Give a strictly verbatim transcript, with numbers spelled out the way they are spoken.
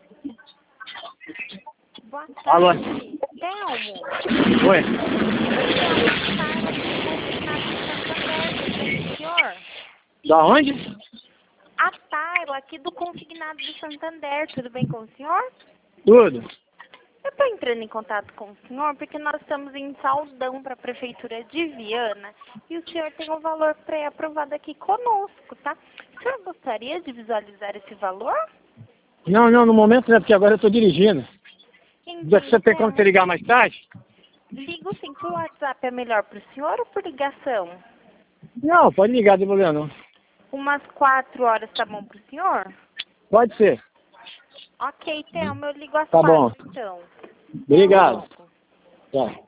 Boa tarde. Alô? Telmo. Oi. Senhor? Da onde? A Tairo, aqui do Consignado do Santander, tudo bem com o senhor? Tudo. Eu estou entrando em contato com o senhor porque nós estamos em saldão para a Prefeitura de Viana e o senhor tem um valor pré-aprovado aqui conosco, tá? O senhor gostaria de visualizar esse valor? Não, não, no momento não é porque agora eu estou dirigindo. Você tem como você ligar mais tarde? Ligo sim, por WhatsApp é melhor para o senhor ou por ligação? Não, pode ligar, não tem problema não. Umas quatro horas tá bom para o senhor? Pode ser. Ok, Thelma, eu ligo às Tá quatro bom. então. Obrigado. Tá.